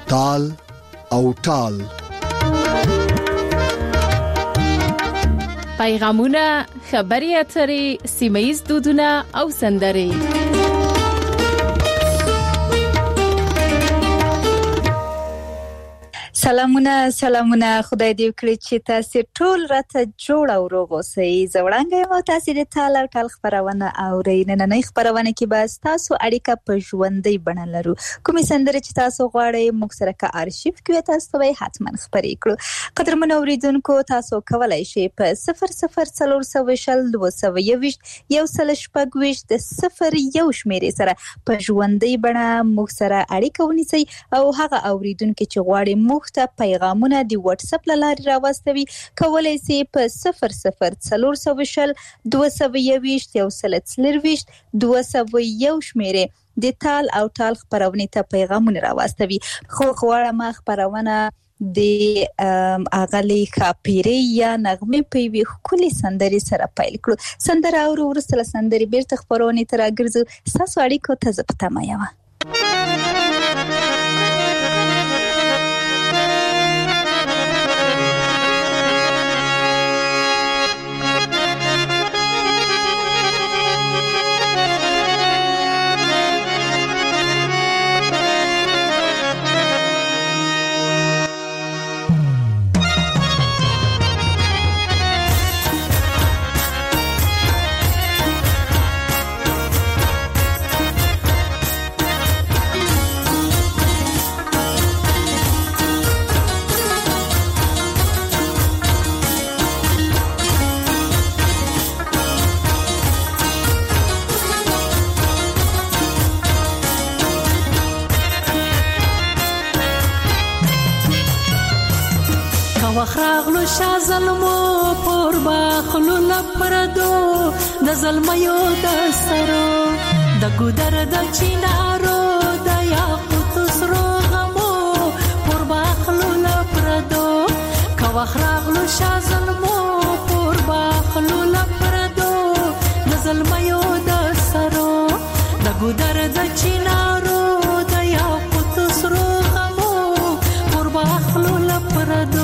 تال او ټال. پیغامونه، خبري اترې، سیمه‌ییز دودونه او سندرې. سلامونه خدای دې وکړي چې تاسو ټول راته جوړ او روغ اوسئ. زوړانګه مو تاسو د تال او ټال خبرونه اورئ. نن خبرونه کې به تاسو اړیکه په ژوندۍ بڼه لرو. کومې سندرې چې تاسو غواړئ موږ سره کا آرشیف کې تاسو به حتما خبرې کړو. قدرمن اوریدونکو تاسو کولای شئ په 00422 د 01 شمیرې سره په ژوندۍ بڼه موږ سره اړیکه ونیسئ او هغه اوریدونکو چې غواړي موږ ته پیغامونه دی واتس اپ لاري راوستوي کولای شي په 00422 شمیرې د تال او ټال خبرونه ته پیغامونه راوستوي. خو غواړم خبرونه د اغلی خاپيري یا نغمه په خولي سندري سره پیل کړو. سندره او ورسره سندري بیرته خبرونه تر اګرځو تاسو اړیکو ته زپته مایو. وخراغلو شازلمو پر باخلو لپردو د زلمیو د سرو د ګودر د چینارو د یاقوت سرو غمو پر باخلو لپردو کا وخراغلو شازلمو پر باخلو لپردو د زلمیو د سرو د ګودر د چینارو د یاقوت سرو غمو پر باخلو لپردو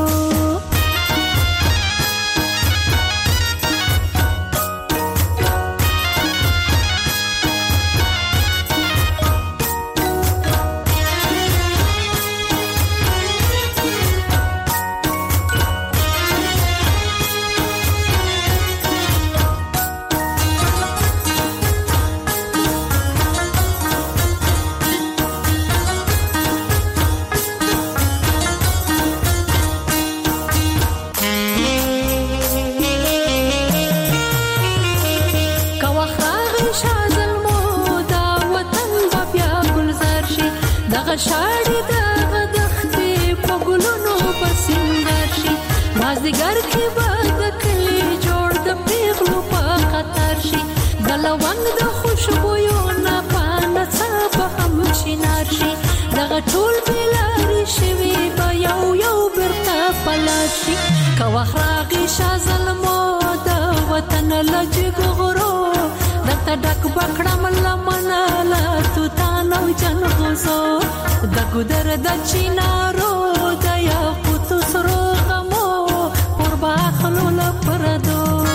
شاړي د غدختې په ګلونو پسندر شي مازدیګر کې به د کلي جوړ د پیغلو په خطر شي د لونګ د خوشبویو نه پانه څه به هم شینار شي دغه ټول بلاري شوي به یو برته پلار شي که وخت راغی شاه ظلمو د وطن له جګو غرو درته ډک بکړم لمنه له توتان او جنغوزو د ګودر د چینارو د یاقوت سرو غمو پر باخلو لپردو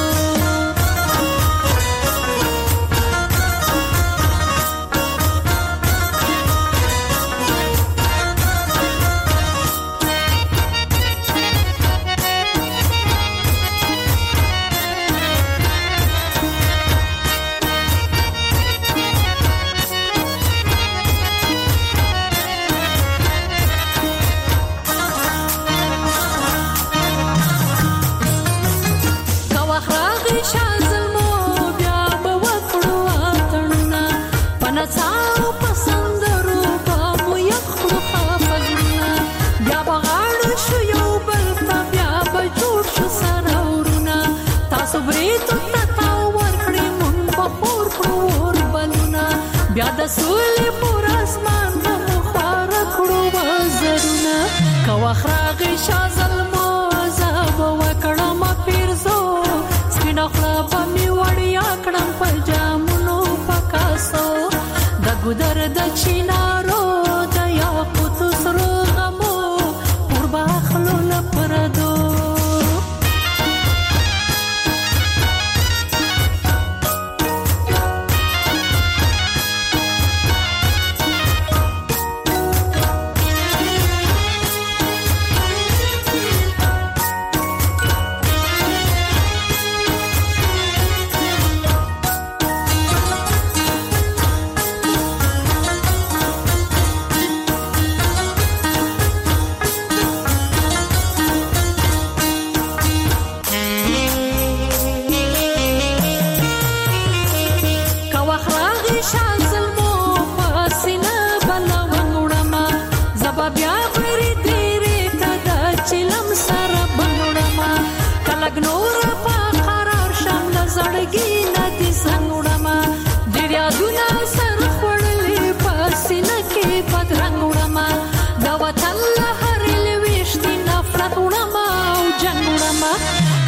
بیا د سولې پر اسمان مو خار کړو وزرونه کا وخراغي شاه ظلمو زاب وکړم پیرزو سپینه خلا په می وړیا کړم په جامونو پکاسو د ګودر د چینارو د یاقوت سرو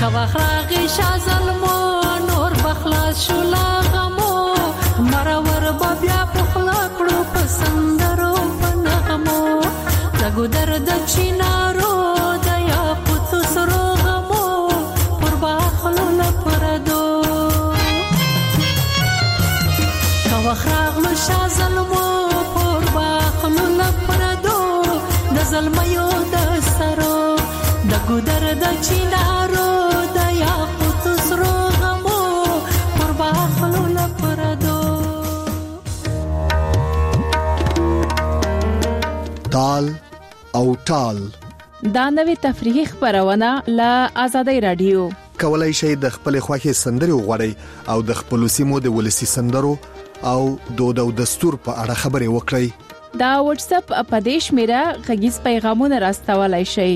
خواخراغي شازلمو نور بخلاص شو لاغمو مرور بابیا پخلا کړو پسندرو پنغمو لګو درد چینارو د یاقوت سرو غمو پر باخلو لپردو خواخراغلو شازلمو پر باخلو لپردو د زلمیو د سرو لګو درد چینارو د یاقوت سرو غمو پر باخلو لپردو تال او ټال دا نوې تفریحي خبرونه له آزادۍ رادیو کولای شئ د خپل خوښي سندري وغوړئ او د خپل سیمو د ولسی سندرو او دود او دستور په اړه خبرې وکړئ دا واتس اپ اپدیش میرا غږیز پیغامونه راستولای شئ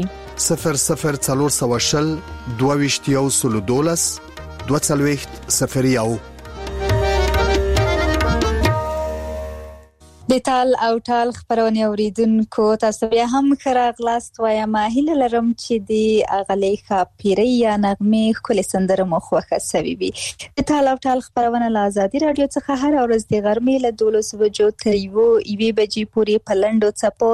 0040 22 22 د تال او ټال خبرونه اوریدونکو تاسو بیا هم خراغلاست وایم هیله لرم چې د اغلی خاپیری یا نغمه کل سندره مو خوښه سوي وي د تال او ټال خبرونه له آزادي رادیو څخه هر ورځ د غرمې له 12 بجو تر 1 بجې پورې په لندو چپو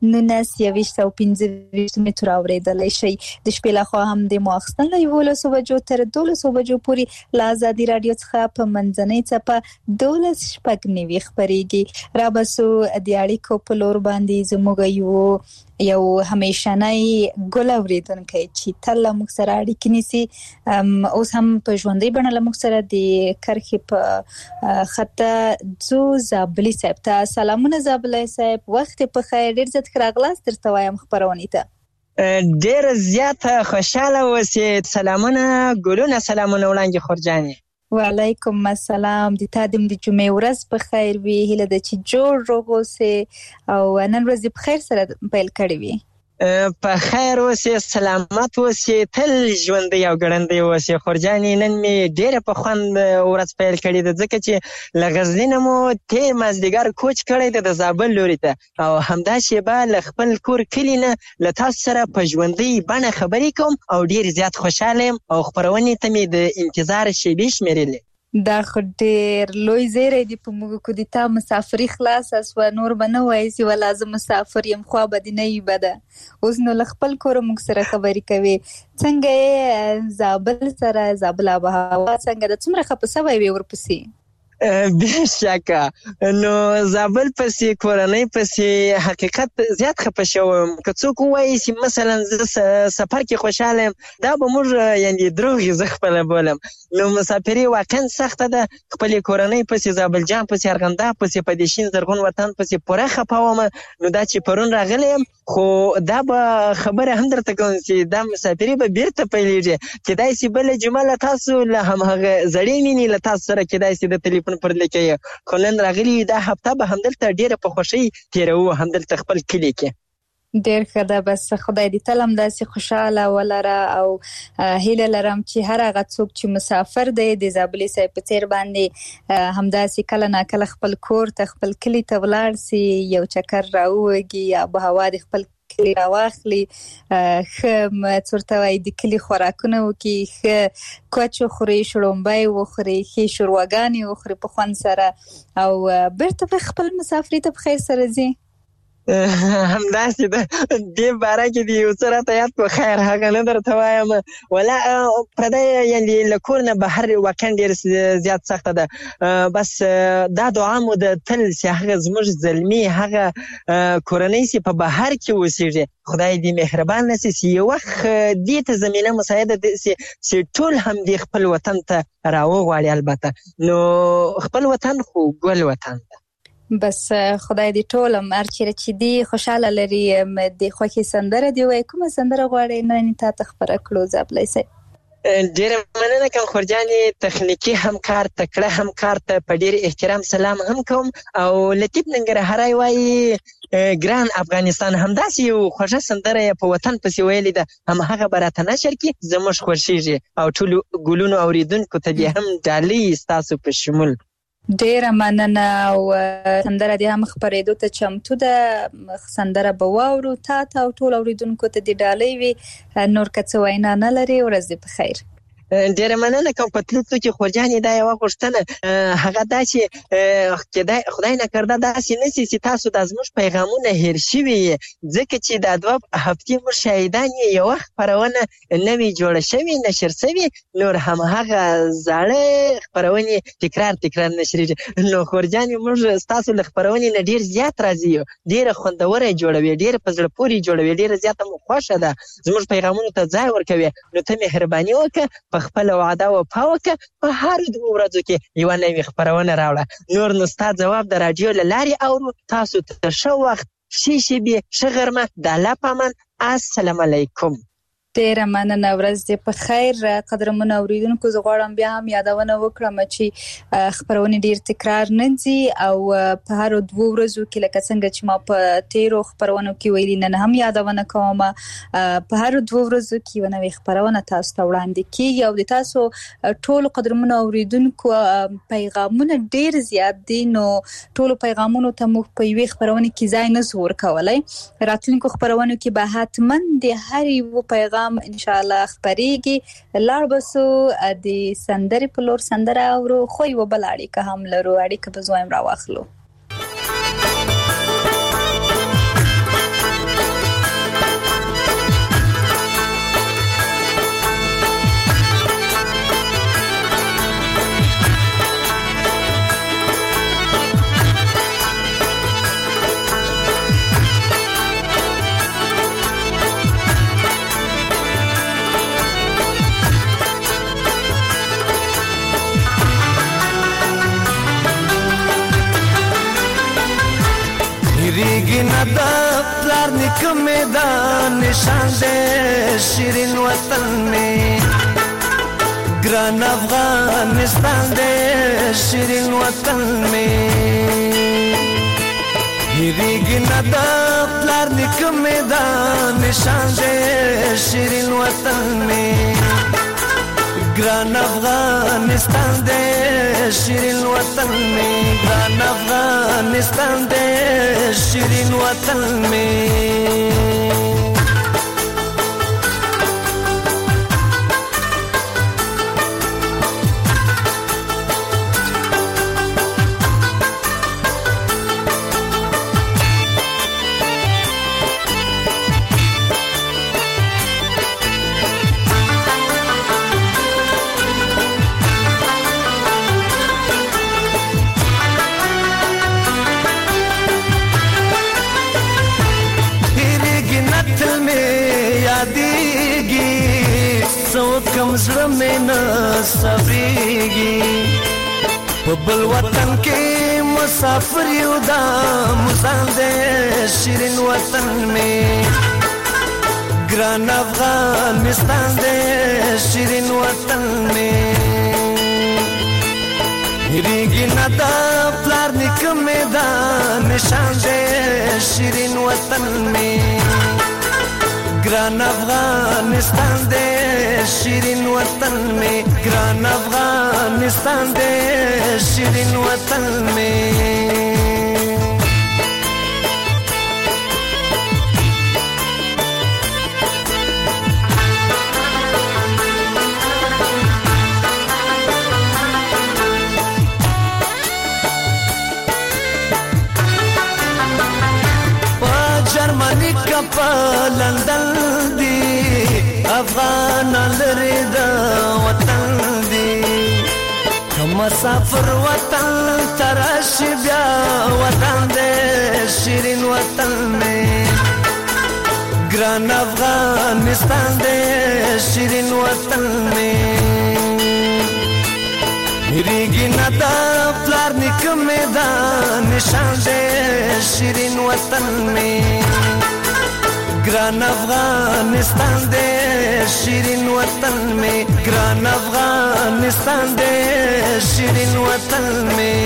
1925 متر اوریدلای شي د شپې له خوا هم د مؤخستن له 12 بجو تر 12 بجو پورې له آزادي رادیو څخه په منځنۍ چپه 12 شپږ خبريږي را بسو د اړیکو په لور باندې زموږ یو همیشنۍ ګل اوریدونکو چې تل موږ سره اړیکې نیسي اوس هم په ژوندۍ بڼه موږ سره د کرخې په خطه زو زابلی صاحب ته سلامونه زابلی صاحب وخت په خیر ډیر زت راغلاست درته وایم خبرونه ته ډیر زیات خوشاله اوسې سلامونه ګلونه سلامونه وړاندې خورجانې وعلیکم السلام د تادم د جمعې ورځ په خیر وي هله د چې جوړ روغوسه او نن ورځ په خیر سره پیل کړی وي په خیر اوسې سلامت اوسې تل ژوندۍ او ګړندۍ اوسې خورجانې نن مې ډېره په خوند ورځ پیل کړې ده ځکه چې له غزنینه مو تېر مازدیګر کوچ کړی ده د زابل لوري ته او همدا شیبه له خپل کور کلي نه له تاسو سره په ژوندۍ بڼه خبرې کوم او ډېر زیات خوشحاله یم او خپرونې ته مې د انتظار شیبې شمېرلې دا خو ډېر لوی زیری دی په موږ کو د تا مسافري خلاص اسو نور بنه وایي چې ولا زه مسافر یم خو به دی نه وي بده اوس نو خپل کور موږ سره خبرې کوي څنګه زابل سره زابل آبهوا څنګه د څومره خپسه وي ورپسې بشکه نو زابل پسې کورنۍ پسې حقیقت زیات خپه شوم که څوک وایي چې مثلا زه سفر کې خوشاله یم دا به موږ یعنی دروغ زه خپله بولم نو مسافري واقعا سخته ده خپلې کورنۍ پسې زابل جان پسې ارغنداب پسې په دې شین زرغون وطن پسې پوره خپه وم نو دا چې پرون راغلی یم خو دا به خبره هم درته کوم چې دا مسافري به بیرته پیلېږي کیدای شي بله جمعه له تاسو له همهغه زړې مینې له تاسو سره کیدای شي د تلیفون پر لیکي خو نن راغلی دا هفته به همدلته ډېره په خوښۍ تېروو همدلته خپل کلي کې ډېر ښه ده بس خدای دې تل همداسې خوشحاله ولره او هیله لرم چې هر هغه څوک چې مسافر دی د زابلي صاحب په څېر باندې همداسې کله ناکله خپل کور ته خپل کلي ته ولاړ سي یو چکر راووږي آبهوا د خپل کلی راواخلي ښه څورته وایي د کلي خوراکونه وکړي ښه کوچ وخوري شړومبی وخوري ښې شورواګانې وخوري په خوند سره او بیرته په خپل مسافري ته په خیر سره ځي همداسې ده دې باره کې د یو څه راته یاد په خیر هغه نه درته وایم ولا پردی یعنې له کور نه بهر واقعا ډېر زیات سخته ده بس دا دعا مو ده تل چې هغه زموږ زلمي هغه کورنۍ چې په بهر کې اوسېږي خدای دې مهربان نسي چې یو وخت دې ته زمینه مساعده چې ټول هم دې خپل وطن ته راوغواړي البته نو خپل وطن خو ګل وطن ده بس خدای دې ټول مرچې چې دی خوشاله لري د خوښي سندره دی وای کومه سندره غواړي نن تاسو خبره کړو زابلای سي ډېر مننه کوم خورجانې تخنیکی همکار تکړه همکار ته په ډېر احترام سلام هم کوم او لطیف ننګرهاری وایي ګران افغانستان همداسې یو خوږه سندره یې په وطن پسې ویلې ده همهغه به راته نشر کړي زموږ خوښېږي او ټولو ګلونو اوریدونکو ته دې هم ډالۍ ستاسو په شمول ډیره مننه او سندره دې هم خبرېدو ته چمتو ده سندره به واورو تا او ټول اوریدونکو ته دې ډالۍ وي نور که څه وینا نه لري ورځ دې په خیر ډېره مننه کوم. په تلو کې خورجانې دا یوه غوښتنه هغه دا چې خدای نکرده داسې نه شي چې تاسو دا زموږ پیغامونه هېر شوي یې، ځکه چې دا 2 هفتې موږ شاهدان یې یوه خپرونه نوې جوړه شوې نشر شوې، نور همهغه زاړه خپرونې تکرار نشرېږي. نو خورجانې موږ ستاسو له خپرونې نه ډېر زیات راضي یو، ډېره خوندوره یې جوړوي، ډېره په زړه پورې یې جوړوي، ډېره زیاته مو خوښه ده، زموږ پیغامونو ته ځای ورکوي. نو ته مهرباني وکړه په خپله وعده وفا وکړه، په هرو 2 ورځو کې یوه نوې خپرونه راوړه. نور نو ستا ځواب د راډیو له لارې اورو. تاسو ته ښه وخت، ښې شېبې، ښه غرمه، د الله په امان. السلام علیکم. ډیره مننه، ورځ دې په خیر. قدرمنو اوریدونکو، زه غواړم بیا هم یادونه وکړم چې خپرونې ډیر تکرار نه دي او په هر 2 ورځو کې لکه څنګه چې ما په 13 خپرونو کې ویلي، نن هم یادونه کوم په هر 2 ورځو کې یو نوې خپرونه تاسو ته وړاندې کیږي او د تاسو ټول قدرمنو اوریدونکو پیغامونه ډیر زیات دي، نو ټول پیغامونو ته موږ په یوې خپرونه کې ځای نه زور کولای. راتلونکو خپرونو کې به حتما د هر یو پیغام ان شاء الله خبرېږي. لاړ بسو د سندرې په لور سندره اورو، خو یو بل اړیکه هم لرو، اړیکه به زویم راواخلو. ریگی ندا پلار نکم میدان نشان دے شیرین وطن میں، گران افغانستان دے شیرین وطن میں. ریگی ندا پلار نکم میدان نشان دے شیرین وطن میں، گران افغانستان دے شیرین وطن میں، گران افغانستان دے شیرین وطن میں. کم زړه مې نه صبرېږي، په بل وطن کې مسافر یو دا مزان دی شیرین وطن مې، ګران افغانستان دی شیرین وطن مې. هېرېږي نه دا پلار نیکه مې دا نشان دی شیرین وطن مې، گران افغانستان دے شیرین وطن میں، گران افغانستان دے شیرین وطن میں. جرمنی کا په لندن دی، افغان لري د وطن دی، که مسافر وطن تراشي بیا وطن دی شیرین وطن میں، ګران افغانستان دی شیرین وطن میں. هېرېږي نه دا پلار نیکه مې دا نشان دی شیرین وطن میں، ګران افغانستان دے شیرین وطن میں، ګران افغانستان دے شیرین وطن میں.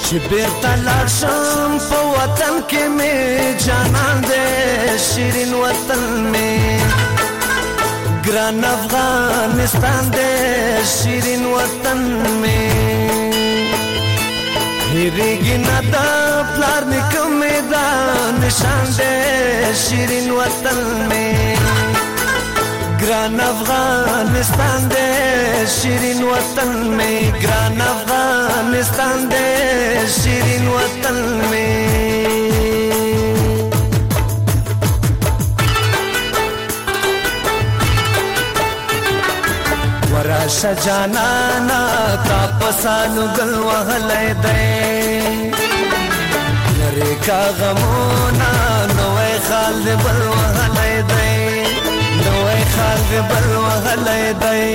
چې بیرته لاړ شم په وطن کې مې جانان دې شیرین وطن مې ګران افغانستان دې شیرین وطن مې هېرېږي نه د پلار نیکه مې دا نشان دې شیرین وطن مې ګران افغانستان دې شیرین وطن مې ګران افغانستان دې شیرین وطن مې ورشه جانانا تا پسانو گل وحلی دی لری کا غمونا نوی خال دی بل وحلی دی نوی خال دی بل وحلی دی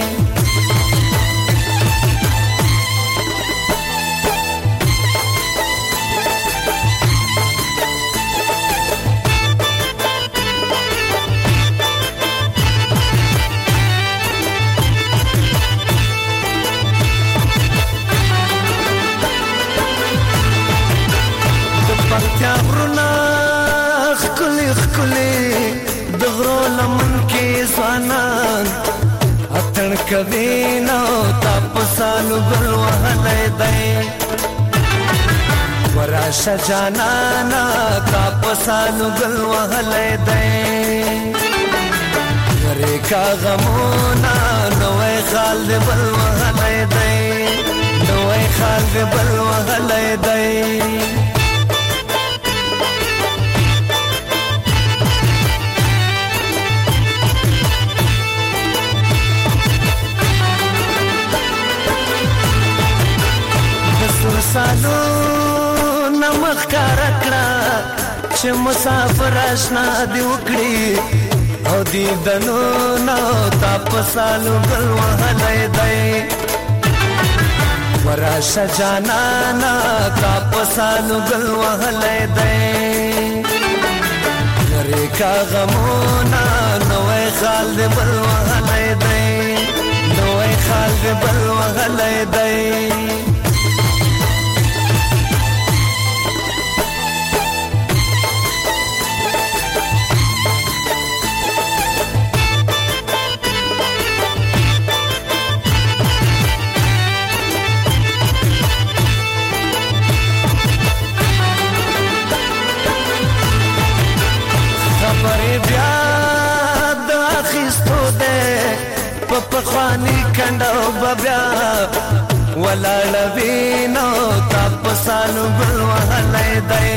پکتیا غرونا خکلی خکلی دغرو لمن کی زوانان اتن کوي نو تاسو بل وهلې دی ورشه جانانا تاسو بل وهلې دی غری کا غمونا نوې خال بل وهلې دی نوې خال بل وهلې دی سالو نمخ کارکړه چې مسافر آشنا دی وکړي او دی دنو نو تاسو بل وهلې دی ورشه جانانا تاسو بل وهلې دی لری کا غمونا نوې خال دی بل وهلې دی نوې خال دی بل وهلې دی بیا د اخیستو ده په پخواني کندو بیا ولاړوي نو تاسو بل وهلې دی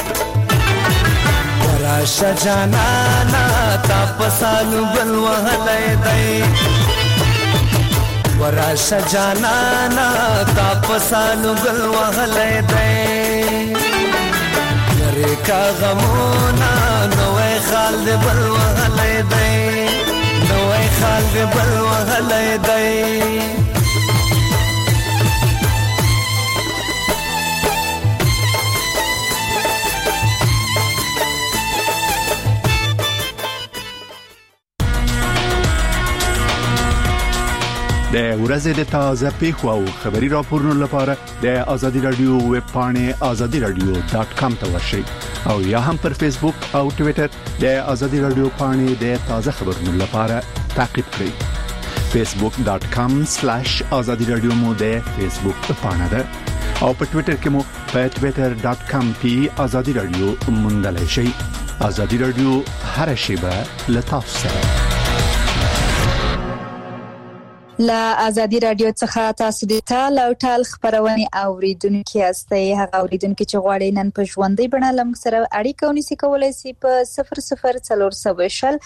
ورشه جانانا تاسو بل وهلې دی ورشه جانانا تاسو بل وهلې دی لری کا غمونا نوې خال دی بل وهلې دی نوې خال دی بل وهلې دی د ورځې د تازه پیښو او خبري راپورونو لپاره د آزادي رادیو ویب پاڼه azadiradio.com ته ورشئ او یا هم پر فیسبوک او ټوئیټر د آزادي رادیو پاڼه د تازه خبرونو لپاره تعقیب کړئ facebook.com/azadiradio مو د فیسبوک پاڼه ده او په ټوئیټر کې مو په twitter.com/azadiradio موندلای شئ. آزادي رادیو هر شیبه لتاسو سره. لا آزادی رادیو څخه تاسو د ټال او ټال خبرونه اوریدونکو یاستئ. هغه اوریدونکو چې غواړي نن په ژوندۍ بڼه لمږ سره اړیکه ونیسي کولای شي په 00420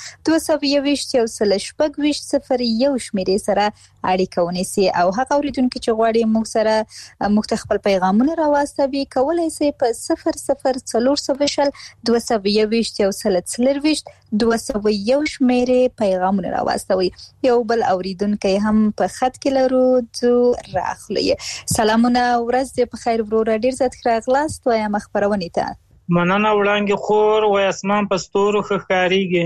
221 شمیرې سره اړیکه ونیسي او هغه اوریدونکو چې غواړي موږ سره مختلف پیغامونه راوستوي کولای شي په 00420 221 شمیرې پیغامونه راوستوي. یو بل اوریدونکو هم په خط کې لرو جو راخلی. سلامونه ورځ دې په خیر ورور ډیر زیات راغلاست وایم خبرونه ته. مننه وړاندې خور و اسمان پستورو خخاريږي.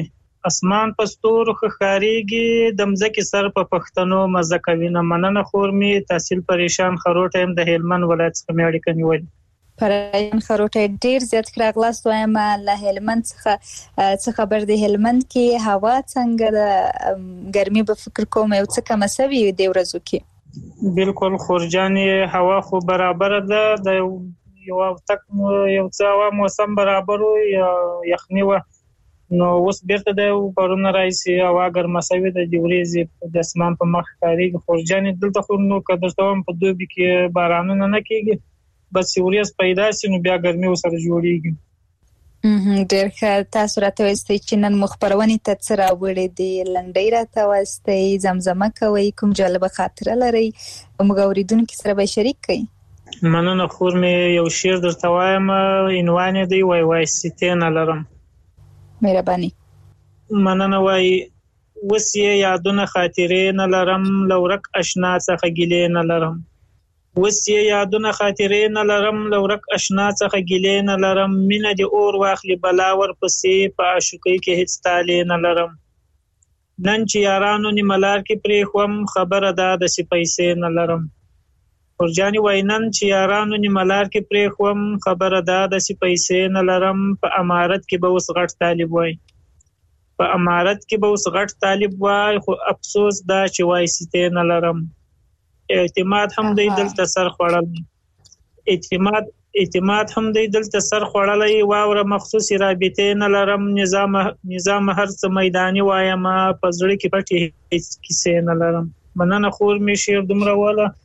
اسمان په ستورو ښکاریږي د مځکې سر په پښتنو مزه کوي نه مننه خور می تحصیل پریشان خروټه هم د هلمند ولایت څخه مې اړیکه نیولې پریشان خروټه ډیر زیات راغلاست وایم له هلمند څخه خبر دی هلمند کې هوا څنګه د ګرمي په فکر کوم یو څه کم سوي دی ورځو کې بالکل خورجانې هوا خو برابر ده د یو څه هوا موسم برابر یا یخني و نو اوس بیرته د پرونه راځي هوا ګرمه شوې د ورځې د اسمان په مخ کاریږي خورجانې دلته خو نو کدرتوم په دوبي کې بارانونه نه کیږي بس ورځ پیدا شي نو بیا ګرمي وسره جوړیږي ډېر ښه تاسو راته وایئ چې نن مخبرونې ته څه راوړې دي لنډۍ راته واستئ زمزمه کوئ کوم جالبه خاطره لرئ موږ اورېدونکي سره به شریک کړئ مننه خور مې یو شعر درته وایم عنوان یې دی وای وای سیتې نه لرم مهرباني مننه وای اوس یې یادونه خاطرې نه لرم له ورک اشنا څخه ګیلې نه لرم اوس یې یادونه خاطرې نه لرم له ورک اشنا څخه ګیلې نه لرم مینه دې اور واخلي بلا ورپسې په عاشقۍ کې هېڅ تالې نه لرم نن چې یارانو نیمه لار کې پرېښوم خبره دا داسې پیسې نه لرم خورجانې وایي نن چې یارانو نیمه لار کې پرېښوم خبره دا داسې پیسې نه لرم په امارت کې به اوس غټ طالب وای په امارت کې به اوس غټ طالب وای خو افسوس دا چې وای سیتې نه لرم اعتماد هم دی دلته سر خوړل اعتماد هم دی دلته سر خوړلای واوره مخصوصي رابطې نه لرم نظام هر څه میداني وایم په زړه کې پټې هیڅ کیسې نه لرم مننه خور می شعر دومره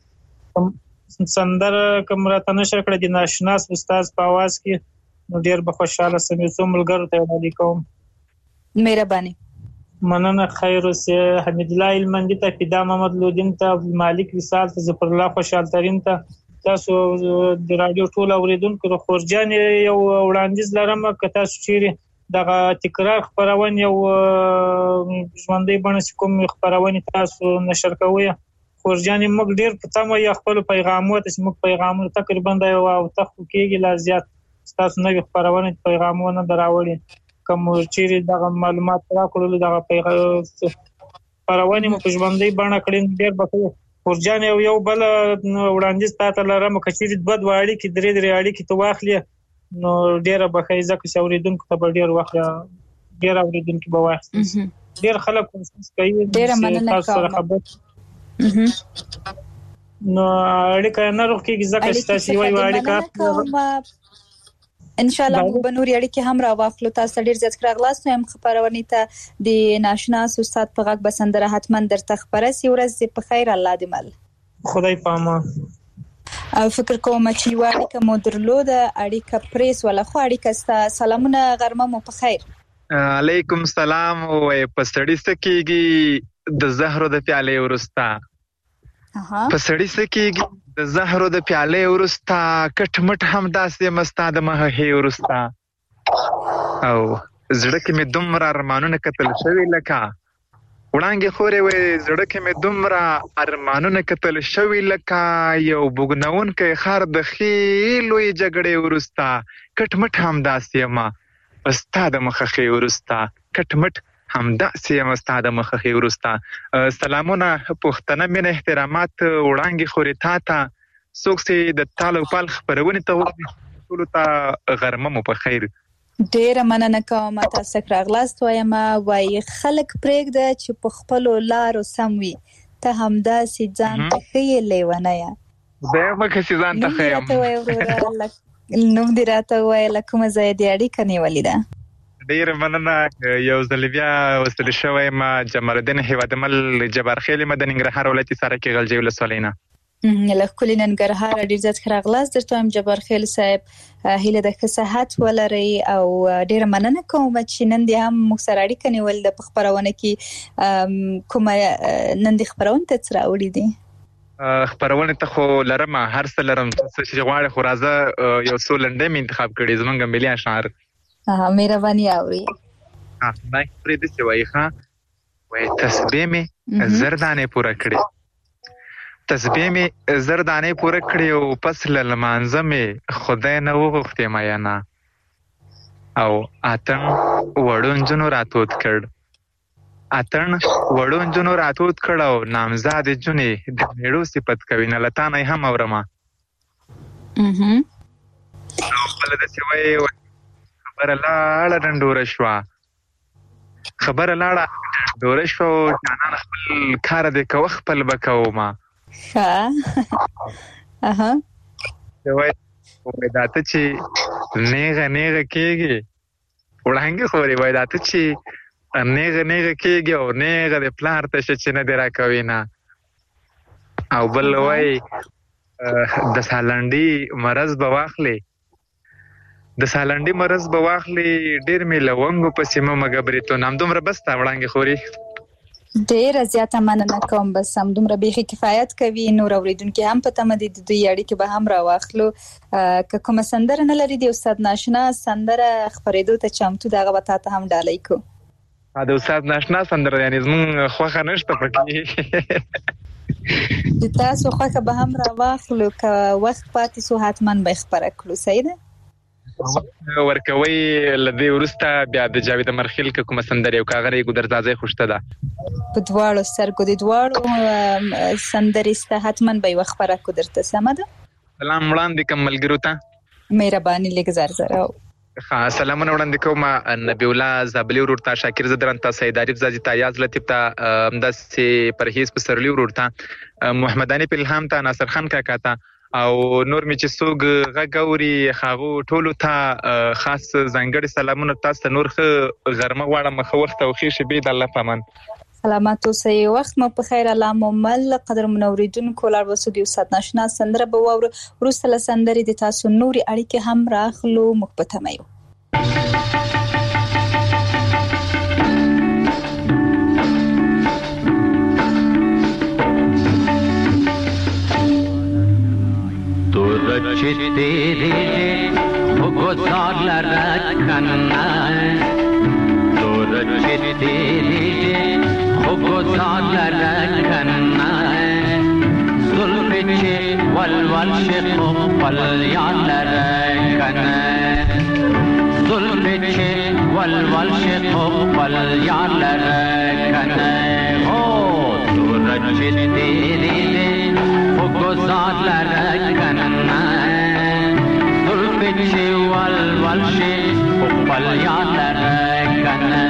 وله سندره کوم راته نشر کړه د ناشناس استاد په आवाज کې نو ډیر به خوشاله سم یو څو ملګرو ته وړاندې کوم مهرباني مننه خیر اوسه حمید الله المندی ته فدا محمد لودین ته مالک وصال ته ظفر الله خوشحال ترين ته تاسو د رادیو ټول اوریدونکو د خورجان یو وړاندیز لرم که تاسو چیرې دغه تکرار خبرونه یو ژوندۍ بڼه کوم خبرونه تاسو نشر کوئ خورجان موږ ډیر په تمه یا خپل پیغامونه چې موږ پیغامونه تقریبا د او تخو کېږي لا زیات تاسو نوې خبرونه پیغامونه دراوړي کوم چیرې دغه معلومات راکړل دغه پیغامونه مو په ژوندۍ بڼه کړین ډیر بخښه خورجان یو بل وړاندیز تاسو لرم چې چیرې دوه واړي کې درې اړي کې تو واخلي نو ډیر بخښه ځکه چې اوریدونکو ته ډیر وخت ډیر اوریدونکو به وایي ډیر خلک کوشش کوي ډیر مننه کوم نو اړیکه نه روح کېږي ځکه چې تاسو وایي اړیکه ان شاء الله موږ به نور اړیکې هم راوخلو تاسو ډیر زیات راغلاست هم خبرونه ته د ناشناس استاد په غږ بسندره حتما درته خبره سی ورځ په خیر الله دې مل خدای پامه او فکر کوم چې اړیکه مو درلوده اړیکه پریس ولا خو اړیکه سلامونه غرمه مو په خیر علیکم سلام او په سړی سکیږي د زهرو د پیاله ورستا په سړی سکیږي د زهرو د پیاله ورستا کټمټ هم داسې مستاد مه هي ورستا او زړه کې مې دومره ارمانونه کتل شوی لکه وړانګې خورې وې زړه کې مې دومره ارمانونه کتل شوی لکه یو بوګناون کې خار د خېلوې جګړې ورستا کټمټ هم داسې ما استاد مخه خې ورستا کټمټ همدا سیم استاد مخه ورستا سلامونه پښتنه مینه احترامات وړانګي خوري تا څوک سي د تالو پال خبرونه ته ټول ته غرمه مو په خیر ډیر مننه کوم تاسو راغلاست وایم وای خلک پرېږده چې په خپل لارو سم وي ته همدا سي ځان ته خې لیونه یا به مخه سي ځان ته خې نوم دې راته وای لکه مزه دې اړیکه نیولې ده ډیر مننه یو ځل بیا وصل شوی ما جمال الدین هیوادمل جبارخیل مدن ننګرهار ولایت سره کې غلجی ولسوالینا لکه ننګرهار ډیر زیات راغلاست درته هم جبارخیل صاحب هیله د صحت ولري او ډیر مننه کوم چې نن دې هم موږ سره اړیکه نیول د خبرونه کې کومه نن دې خبرونه ته راوړې دي خبرونه ته خو لرم هر څه لرم چې غواړي خو راځه یو څو لنډې مې انتخاب کړې زمونږ ملي اشعار مهرباني اوري ما پرې د سوي ښه وای تسبیح می زردانه پورا کړې تسبیح می زردانه پورا کړې او پس لمانځه می خدای نه وغوښتې ما یا نه او اتم وړون جنو راتوت کړ اتن وړو نجونو راتود کړو نامزاد جونې د میړو صفت کوي نه لتا نه هم اورما بل د سوي خبر لاړه ډنډوره شو جانان خپل کار دې کو خپل بکاو ما دوی وداته چې نیغه کېږي وړاندې خوري وداته چې نیغه کېږي او نیغه د پلار ته چې نه درا کوي نه او بل وای د سالنډي مرز بواخلي ډېر می لونګو په سیمه مګبريتو نام دومره بستا وړاندې خوري ډېر زیاته مننه کوم بس هم دومره به کفایت کوي نور اوریدونکو هم په تمه دي د دوی اړیکې به هم راواخلو که کوم سندره نه لري د استاد ناشنا سندره خبرېدو ته چمتو دغه وتا ته هم ډالۍ کو د استاد ناشنا سندره یعنی زمون خوخه نشته پکې د تاسو خوخه به هم راواخلو که وخت پاتې سو حتما به خبره کړو صحیح ده ورکوي لدی ورسته بیا د جاوید مرخیل کوم سندره یو کاغری ګدرځای خوشته ده په دواړو سرګو د دواړو سندرې ست حتما به خبره کو درته سم ده سلام وړاندې کوم ملګرو ته مهرباني لږ زر سلامونه وړاندې کوم نبی الله زابلی ورته شاکر زدران ته سید عارف زادی ته یاز لطیف ته امداسي پرهیز پسرلی ورته محمدانی الهام ته ناصر خان کاکا ته او نور می چې سوګ غګوري خاغو ټولو ته خاص ځانګړي سلامونه تاسو نور غرمه غواړم مخ وخت او خې شبي د الله پامان سلامات اوسئ وخت مو په خیر الله ممل قدر منوریدونکو لار وسو دی استاد ناشنا سندره به ورسته سندري د تاسو نوري اړیکې هم راخلو مخبتمایو چې تیرې وګزار لرکنه تور چې تیرې وګزار لرکنه زلف چې ولول شیخ خپل یاد لرکنه زلف چې ولول شیخ خپل یاد لرکنه او تور چې تیرې وګزار لرکنه چې ول شي خپل یاد لرکنه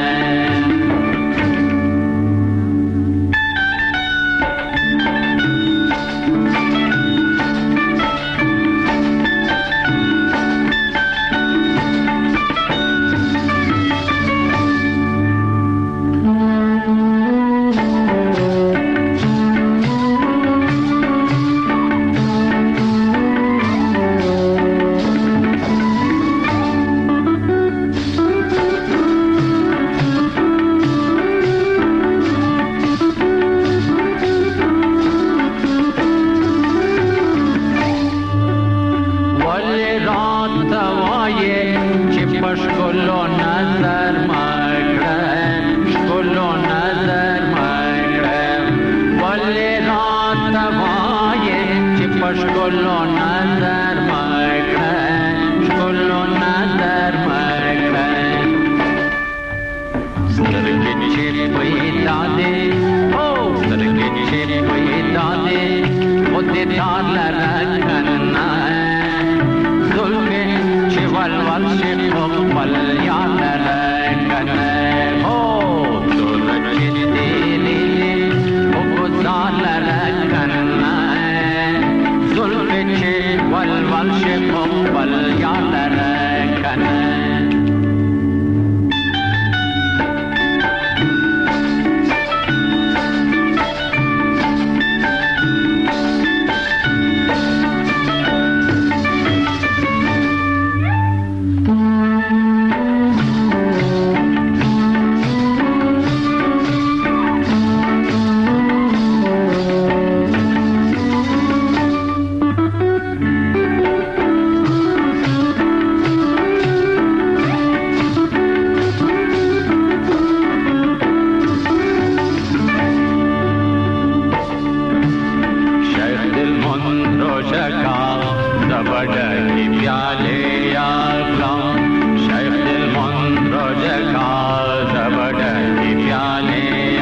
Shaykhul Mundro Jaka Zabada ki pyale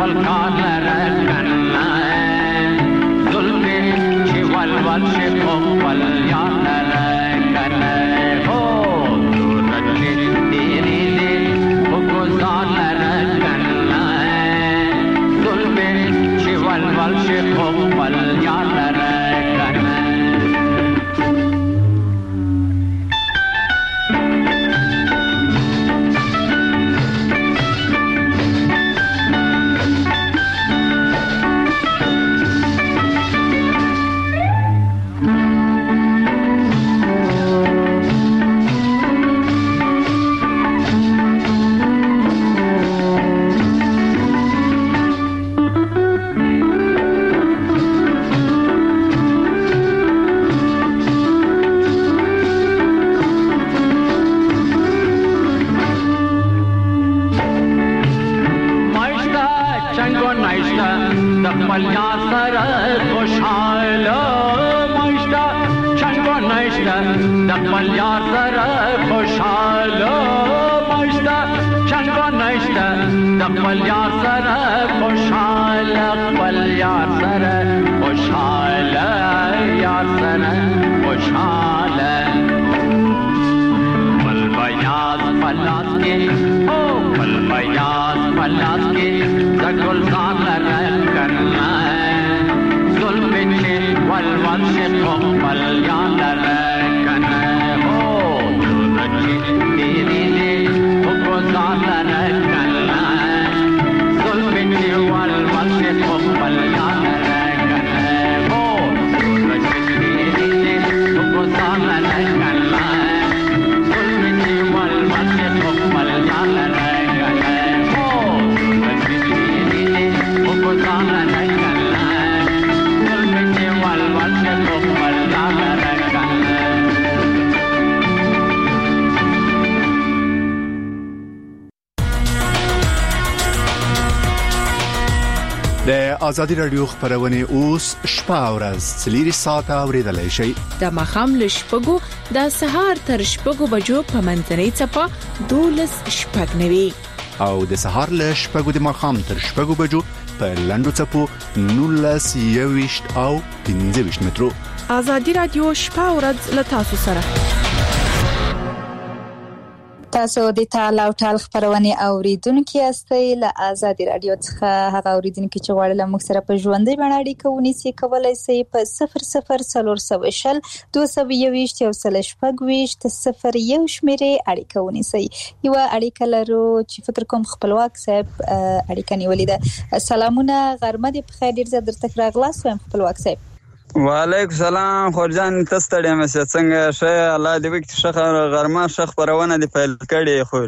خپل کار لره کنه ظلم چې ول شي خپل یار لره کنه هو صورت تیری دې او گزار لره کنه ظلم چې ول شي خپل یار لره کنه آزادی رادیو خبرونه اوس شپه او ورځ 3 ساعته اوریدلای شئ د مخام ل شپږو د سهار تر شپږو بجو په منځنۍ چپه 12 شپږ نوي او د سهار ل شپږو د مخام تر شپږو بجو په لندو چپو 19 21 او 15 مترو آزادی رادیو شپه او ورځ ل تاسو سره تاسو د تعال او ټال خبرونه اوریدونکو یاستئ له آزادی رادیو څخه هغه اوریدونکو چې غواړي له موږ سره په ژوندۍ باندې اړیکه ونیسي کولای شي په 0040 220 یو سل شپږ 01 شمیرې اړیکه ونیسي یو اړیکه لرو چې فکر کوم خپلواک صاحب اړیکه نیولې ده سلامونه غرمه دې په خیر ډیر زیات درته راغلاس وایم خپلواک صاحب وعلیکم سلام خورجان تاسو ته مې څنګه شه الله دې وکړي چې غرمه شخ پرونه دې پیل کړي خو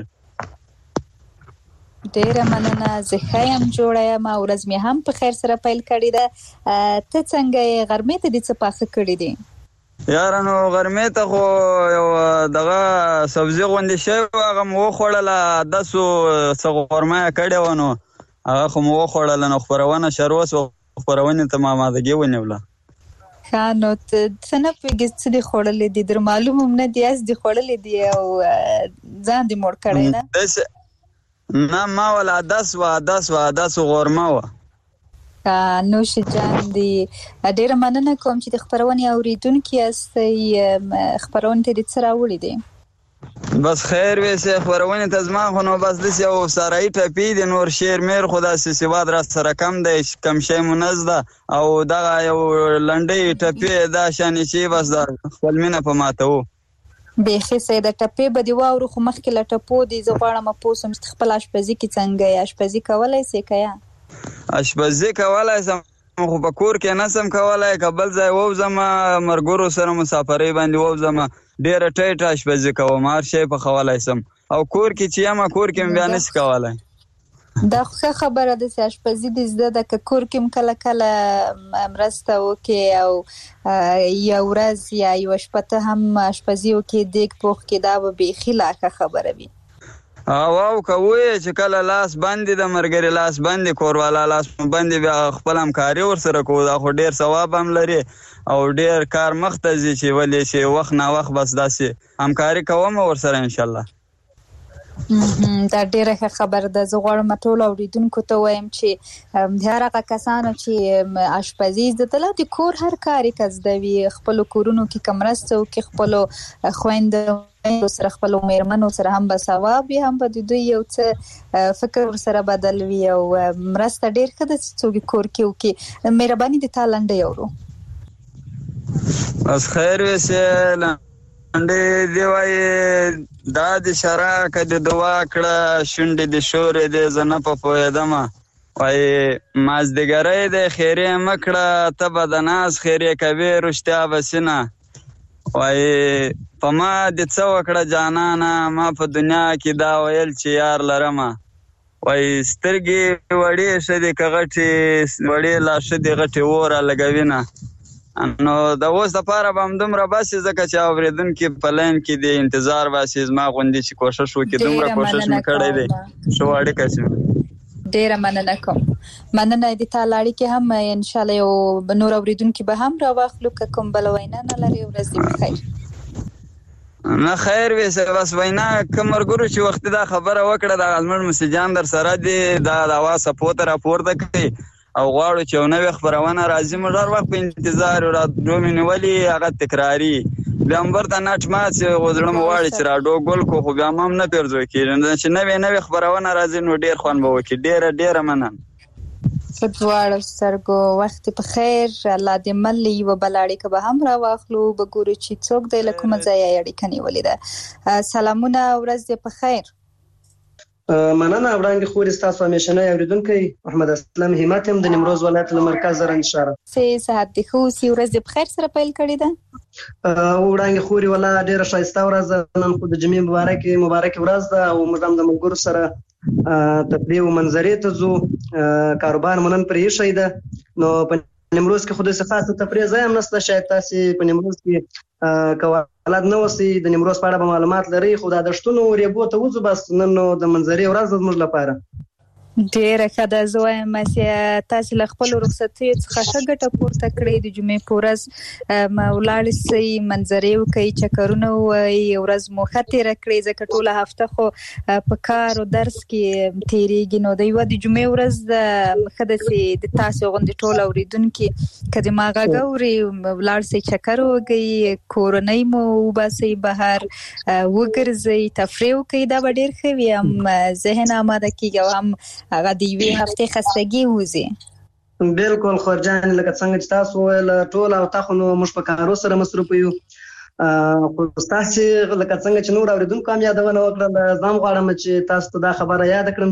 ډیره مننه زه خایم جوړایم او ورځ مې هم په خیر سره پیل کړی ده ته څنګه غرمه ته دې څه پاخه کړی دي یارانو غرمه ته خو یو دغه سبزی غوندې شی هغه مو خوړله داسو څه غرمه کړي ونه هغه خو مو خوړله نو خبرونه شروس خبرونه ته ما ماده ونیوله خانو څنګه پیګس دې خړلې دي در معلومه نه دي اس دې خړلې دي او ځان دې مور کړی نه ما ولا 10 غورما و نو شجان دي ډېر مننه کوم چې د خبرونه اوریدونکو یاستئ خبرونه دې سره وړي دي بس خیر وسه خبرونه تزما خو نو بس د یو سارای ټپی د نور شیر میر خدا سیواد را سره کم دی کم شی منزده او دا یو لنډي ټپی دا شان شي بس دا خپل مینه په ماتو به سیده ټپی به دی واورو خو مخکې لټپو دی زغړم پوسم خپل اشپزي کې څنګه اشپزي کولای سي کیا اشپزي کولای سم خو په کور کې نسم کولای کبل ځای ووزم مرګورو سره مسافرې باندې ووزم ډېر ټیټ اشپزي کوم هر شی په خوالای سم او کور کې چې ما کور کې بیان نس کولای دا خبره د اشپزي د زده د کور کې کله کله مرسته وکي او یو ورځ یا یو شپته هم اشپزي وکي دیګ پوخ کې دا به خلاصه خبره وي او کوي چې کله لاس باندې د مرګري لاس باندې کوروالا لاس باندې بیا خپل همکاري ور سره کوو دا خو ډیر ثواب هم لري او ډیر کار مختزي چې ولې شي وخت نه وخت بس داسې همکاري کوم ور سره ان شاء الله دا ډیره ښه خبر ده. زه غواړم ټول اوریدونکو ته وایم چې هغه کسانو چې آشپزي زده دي د کور هر کار کوي، خپل کورونو کې کمرسته او کې خپل خويندو سره خپل میرمنو سره هم به ثواب وي، هم به د دوی یو څه فکر سره بدل وي او مرسته ډیر ښه ده چې څوک کور کې وکي. مهرباني د تالنده یورو بس خیر وسه انده دی وای دا د شراکه د دوا کړه شونډې د شورې د زنه په پوهېدمه وای مازدیګرۍ د خیرې مکړه ته به د ناز خیرې کوي رښتیا بسینه وای په ما د څه وکړه جانانه ما په دنیا کې دا ویل چې یار لرمه وای سترګې وړې شه دې که غټې وړې لا شه دې غټې وره لګوینه نو د اوس دپاره به همدومره باسي ځکه چې اورېدونکي په لاین کې د انتظار باسي زما غوندې چې کوشش وکړي دومره کوشش مې کړی دی شو اړیکه شي. ډیره مننه کوم. مننه د تعالی اړیکې هم ان شاء الله یو نور اوریدونکي به هم راواخلو که کوم بل وینا نه لري. ورځ دې بخیر. نه خیر ویسه بس وینا کمرګورو چې وخت دا خبره وکړه د ازمن مسجان در سره دی دا اواز سپورت راپورته کوي او غواړو چې نو خبرونه راځي موږ هر وخت په انتظار را دومینه ولی هغه تکراری بیا امبر ته نټ ما چې غوړم واړي چې را ډو ګل کو خو بیا هم نه پیرځو کېږي چې نوې خبرونه راځي نو ډیر خوان به وکي. ډیره مننه. فدوار سرګو وخت په خیر. الله دې ملي و بلاړي که به هم را واخلو بګورو چې څوک د لکه مزایا اړیکه نیولې ده. سلامونه ورځ دې په خیر. مننه وړاندې خوري تاسو همیشنه اوریدونکو محمد اسلام همت هم د نیمروز ولایت له مرکز زرنج ښار سه صحت دي خو سی ورځ د بخیر سره پیل کړی ده. وړاندې خوري ولا ډیره شایسته ورځ نن خو د جمعې مبارک ورځ ده او موږ هم د ملګرو سره تفریح او منظرې ته ځو. کاروبار منن پرې شي ده نو په نیمروز کې خو د خاصه تفریح ځای هم نشته. شاید تاسو په نیمروز کې کوالات نو وسی د نیمروز په اړه معلومات لري خو دا د شتونو ریبو ته وځو بس نن نو د منظرې ورځ زموږ لپاره ډیره ښه ده. زه وایم چې تاسو له خپل رخصتۍ څخه ښه ګټه پورته کړئ. د جمعې په ورځ ولاړ سئ منظرې وکړئ چکرونه ووایئ ورځ مو ښه تېره کړئ ځکه ټوله هفته خو په کار او درس کې تېرېږي نو د یوه د جمعې ورځ ښه ده چې د تاسو غوندې ټول اورېدونکي که د ما غږ اوري ولاړ سئ چکر ووهئ کورنۍ مو وباسئ بهر وګرځئ تفریح وکړئ دا به ډېر ښه وي هم ذهن آماده کېږي او هم هغه د یوې هفتې خستګي وځي. بالکل خورجان لکه څنګه چې تاسو ویل ټول او تاسو نو موږ په کارو سره مصروف یو خو تاسو لکه څنګه چې نور اوریدونکو هم یادونه وکړه زم غواړم چې تاسو ته دا خبره یاد کړم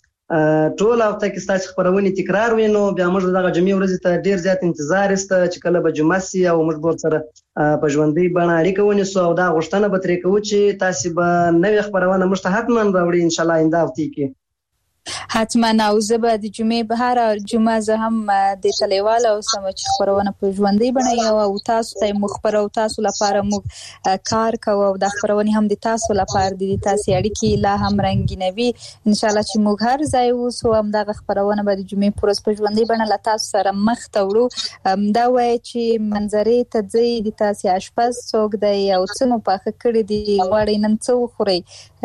چې ټول او تاسو تاسو خبرونه تکرار وینو بیا موږ دغه جمعې ورځ ته ډیر زیات انتظار است چې کله به جمعه سي او موږ به سره په ژوندۍ باندې اړیکه ونیسو او دا غوښتنه به ترې کوو چې تاسو به نوې خبرونه موږ ته حتما راوړي ان شاء الله آینده هفته کې حتما. او زه به د جمعې به هر جمعه زه هم د تلیواله اوسم چې خبرونه په ژوندۍ بڼه او تاسو ته مخبر او تاسو لپاره موږ کار کوو او د خبرونه هم د تاسو لپاره د تاسو اړیکې لا هم رنګینوي ان شاء الله چې موږ هر ځای اوسو هم د خبرونه به د جمعې پر ورځ په ژوندۍ بڼه لا تاسو سره مخ ته وړو. دا وایي چې منظرې ته ځي د تاسو آشپز څوک دی او څه مو پاخه کړی دی غواړئ نن څه وخورئ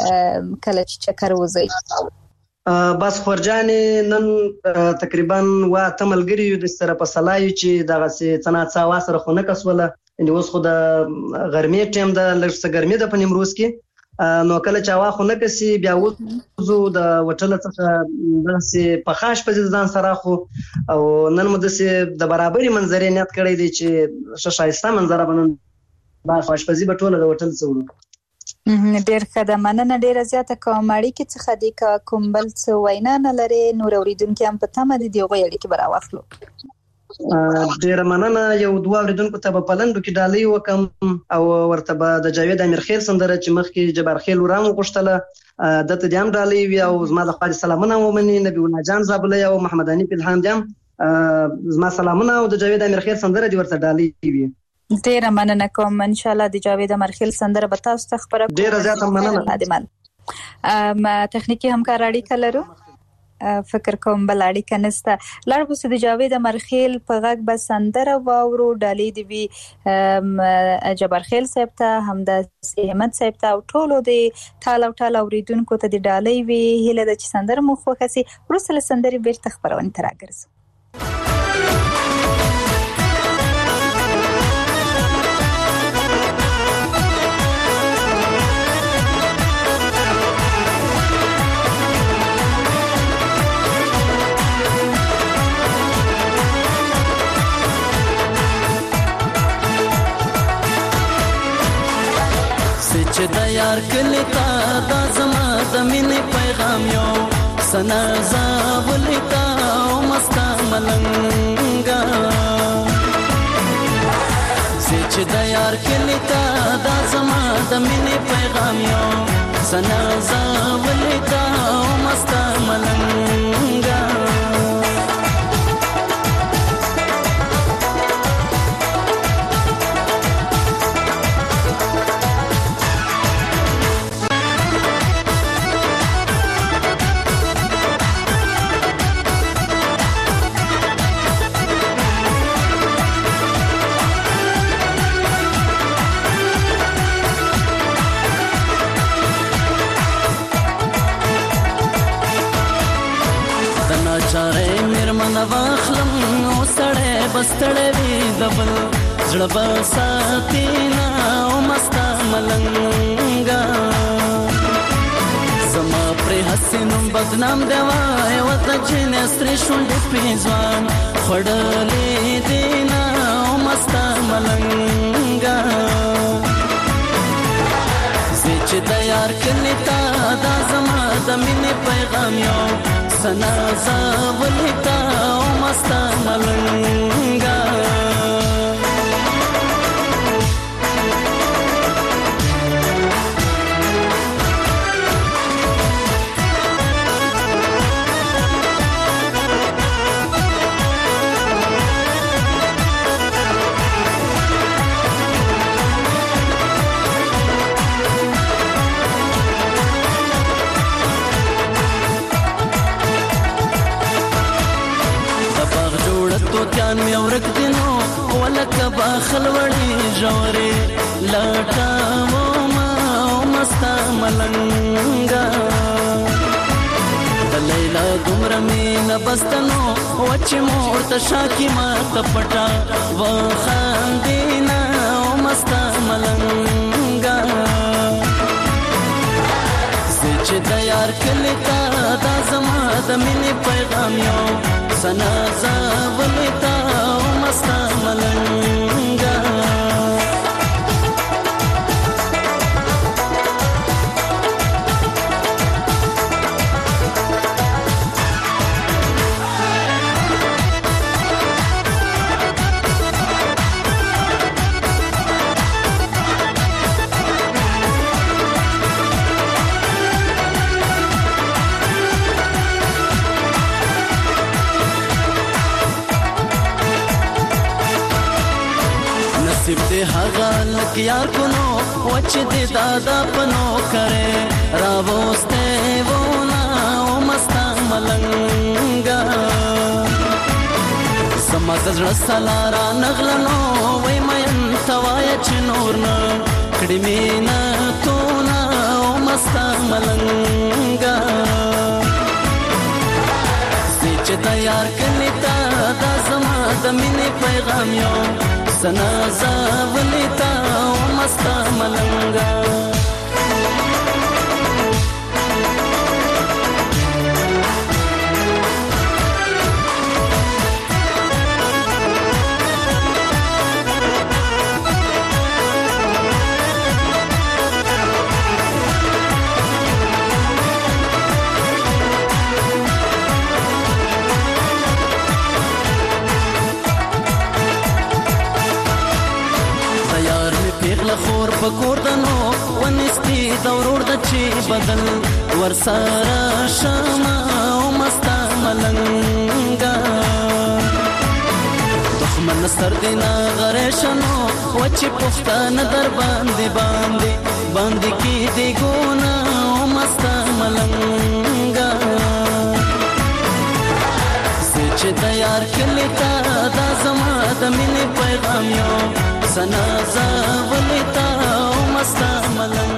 کله چې چکر وځئ. بس خورجانې نن تقریبا وا تملګری یو د سره په صلایو چې دغه څه څه واسره خو نه کسوله ان اوس خو د ګرمۍ ټیم د لږ څه ګرمۍ د په نیمروز کې نو کله چې هوا خو نه کسي بیا وځو د وټل څخه داسې په خاص په ځان سره خو او نن مو د برابرۍ منظرې نیت کړی دی چې شایسته منظره بنن با خوشپزي به ټوله د وټل څخه ډیر ښه ده. مننه ډیره زیاته کوم. اړیکې څخه دی که کوم بل څه وینا نه لري نور اوریدونکي هم په تمه دي د هغوی اړیکې به راواخلو. ډیره مننه. یو دوه اوریدونکو ته به په لنډو کې ډالۍ وکم او ورته به د جاوید امیر خیل سندره چې مخکې جبار خیل ورام غوښتله دته دې هم ډالۍ وي او زما د خوا سلامونه ومني نبی الله جان زابله او محمد حنیف الهام دې زما سلامونه او د جاوید امیر خیل سندره دې ورته ډالۍ وي. ډیره مننه کوم. ان شاء الله د جاوید امرخیل سندره به تاسو ته خبره کوم. ډیره زیاته مننه. تخنیکی همکار اړیکه لرو فکر کوم بل اړیکه نشته. لاړ به د جاوید امرخیل په غږ به سندره واورو، ډالۍ دی وی جبرخیل صاحب ته، همدا احمد صاحب ته او ټولو د ټال او ټال اوریدونکو ته د ډالۍ وی هله د سندره مو خوښه سي. وروسته له سندرې بیرته خبرونه تر راګرځو. چې د یار کلی تا دا زما د مینې پیغام یو سنا زاولی تا او مستا ملنګا چې د یار کلی تا دا زما د مینې پیغام یو سنا زاولی تا او مستا ملنګا چاره میرمن واخلم او سړی بستړی وي دبل زړه بساتینا او مستا ملنګا زما پر حسینم بدنام دیوای وت جن استری شونډې پیځوان خړلې دینا او مستا ملنګا چې د یار کلی تا دا زما د مینې پیغام یو سنا زاولی تا او مستا ملنګا کان می ورک دینو ولکه باخل وړي جوړي لاټا و ما مستا ملنګا د لیلا دومره مینا بستنو وچ مورته شاکی ما تپټا و خاندینا مستا ملنګا چې د یار کلی تا دا زما د مینې پیغام یو سنا زاولی تا او مستا ملنګا نصیب دې هغه لک یار کونو وچ دې دادا پنو کرے راوسته ونا او مستا ملنګا سما زړه سلارا نغلنو وای مې توایا چې نور نه کړي مینا تو نا او مستا ملنګا چې د یار کلی تا دا زما د مینې پیغام یو سنا زاولی تا او مستا ملنګا خور پکور دنو ونستی دورور د چی بدل ورسره شمع او مستا ملنګا دښمن سر دینا غریشنو وچ پښتن در باندې کی دی ګونا او مستا ملنګا یار کلی تا دا زما د مینې پیغام یو سنا زولتا او مستا ملنګ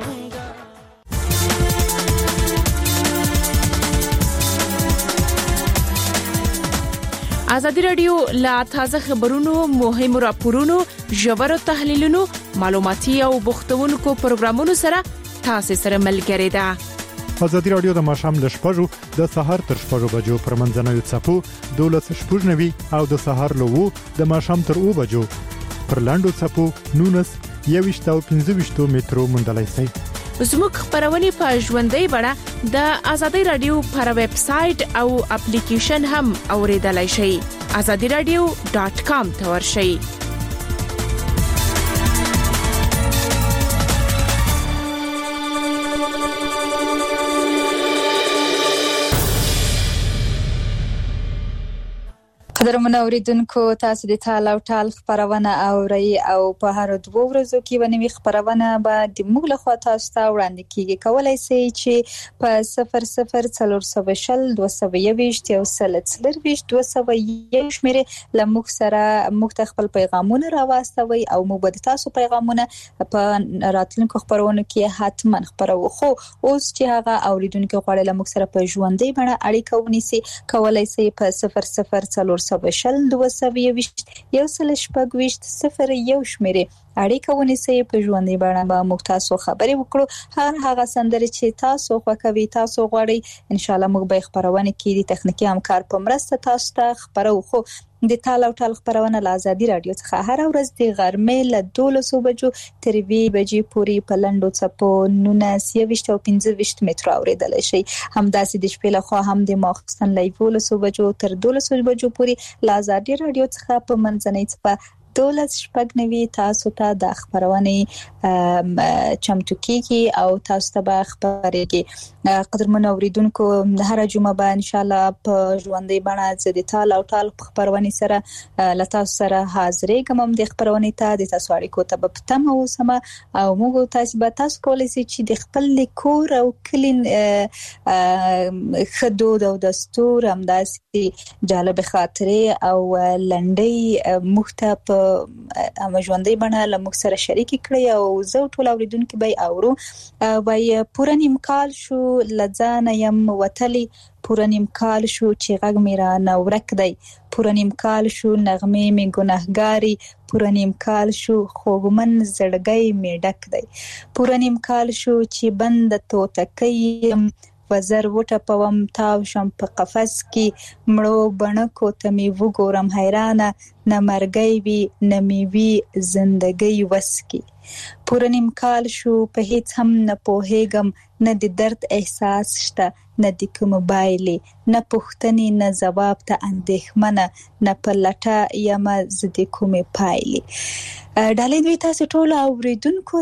ازادي رادیو لا تازه خبرونو مهم راپورونو ژور تحلیلونو معلوماتي او بوختونکو پروګرامونو سره تاسو سره ملګری ده. ازادي رادیو د ماشام ل شپږو د سحر تر شپږو بجو پر منځنوي چپو 12:00 او د سحر له 2 د ماشام تر 2 بجو پر لاندو چپو 19:15 مترو مندلای سي. زموږ خبرونه په ژوندۍ بڼه د ازادي رادیو پر ویب سټ او اپلیکیشن هم اوریدلای شئ. azadiradio.com ته ورشئ. قدرمن اوریدونکو تاسو د ټال او ټال خبرونه اوري او په هر دوه ورځو کې ونوي خبرونه به د موږ له خوا تاسو ته وړاندې کیږي. کولای شئ چې په 0040 222 یو سلسله 221 شمیره لموږ سره موږ خپل پیغامونه راوستوي او موږ به تاسو پیغامونه په راتلونکو خبرونو کې حتما خبرو. خو اوس چې هغه اوریدونکو غواړي لموږ سره په ژوندۍ بڼه اړیکه ونیسي کولای شئ په 0040 یو سل شپږ صفر یو شمیره اړیکه ونیسئ. په ژوندۍ بڼه به موږ تاسو خبرې وکړو. هغه سندرې چې تاسو خوښوي تاسو غواړئ ان شاء الله موږ به خبرونه کې د تخنیکی همکار په مرسته تاسو ته خبرو. خو د ټال او ټال خبرونه له ازادي رادیو څخه هر ورځ د غرمې له 12 بجو تر 2 بجې پورې په لندو چپو 19 او 15 مترو اوریدل شي. همداسې د شپې له خوا هم د ماخستن له 12 بجو تر 12 بجو پورې له ازادي رادیو څخه په منځنۍ چپه 12 تاسو ته د خبرونه چمتو کیږي او تاسو ته به خبرېږي. قدرمن اوریدونکو هر جمعه به ان شاء الله په ژوندۍ بڼه د ټال او ټال خبرونه سره لته سره حاضرې کوم. د خبرونه ته د تاسو اړیکو ته به پتم اوسم او موږ تاسو کولای شئ چې د خپل کور او کلین خدود او دستور همداسې جالب خاطره او لنډي مختپ ژوندۍ بڼه لموږ سره شریک کړی او زه ټول اوریدونکو به اورو. وای پوره نیم کال شو لځانه يم وتلی پوره نیم کال شو چې غږ مې را نورک دی پوره نیم کال شو نغمه مې ګناهګاری پوره نیم کال شو خوګمن زړګي مې ډک دی پوره نیم کال شو چې بند توتکې وزر وټه پوم تاو شم په قفس کې مړو بڼکو ته می وګورم حیرانه نه مرګي وی نه می وی زندګي وسکی پوره نیم کال شو په هیڅ هم نه پوهېږم نه د درد احساس شته نه د کوم بایلې نه پوښتنې نه جواب ته اندېښمنه نه په لټه یم زه د کومې پایلې. ډالۍ دوی تاسو ټول اوریدونکو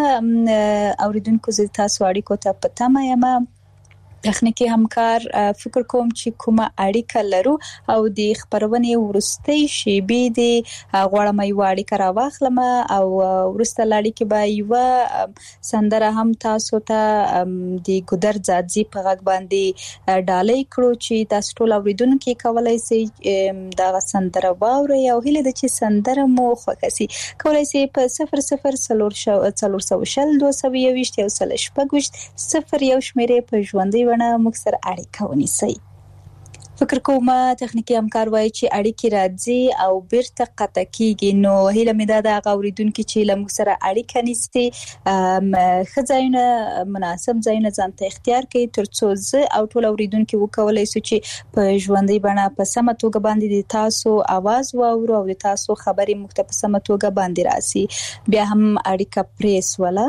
زه تاسو اړیکو ته په تمه یم. تخنیکی همکار فکر کوم چې کومه اړیکه لرو او د خبرونه ورستۍ شی به د غوړم یو اړیکه راوخلم او ورسته لړۍ کې به یو سندره هم تاسو ته د ګودر ځاځي په غږ باندې ډالۍ کړو چې تاسو ټول اوریدونکو کولای شي دا سندره واوري او هله د چې سندره مو خوښسي کولای شي په 0040 شمیره په ژوندۍ موږ سره اړیکه ونیسئ. فکر کوم تخنیکی همکار وایي چې اړیکې راځي او بیرته قطع کیږي نو هیله مې ده اوریدونکو چې موږ سره اړیکه نیسي خځایونه مناسب ځایونه ځان ته اختیار کړي ترڅو زه او ټول اوریدونکو وکولای شو چې په ژوندۍ بڼه په سمه توګه باندې تاسو आवाज واورو او تاسو خبرې موږ ته په سمه توګه باندې راسي. بیا هم اړیکه پریس ولا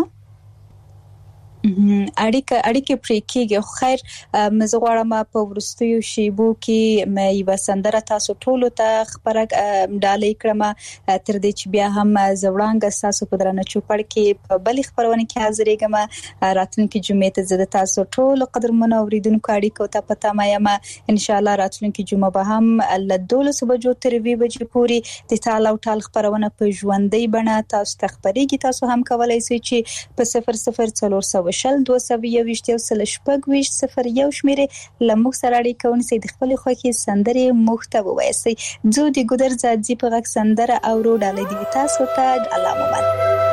اړیکه پرې کېږي. خیر مزه غواړم په ورستیو شیبو کې مې یو سندره تاسو ټول ته خبره ډالۍ کړم تر دې چې بیا هم زوړانګ تاسو په درنه چوپړ کې په بل خبرونه کې حاضرېږم. راتلونکي جمعې ته زه تاسو ټول قدرمن اوریدونکو اړیکو ته پته مې ان شاء الله راتلونکي جمعه به هم ل 12 بجو تر 2 بجې پورې د ټال او ټال خبرونه په ژوندۍ بڼه تاسو ته خبرېږي. تاسو هم کولای شئ چې په 0040 02022 شمیره لموږ سره اړیکه ونیسئ د خپل خوښي سندرې موږ ته ووایئ. زه د ګودر زادزي په غږ سندره اورو ډالۍ دی تاسو ته الله مومن.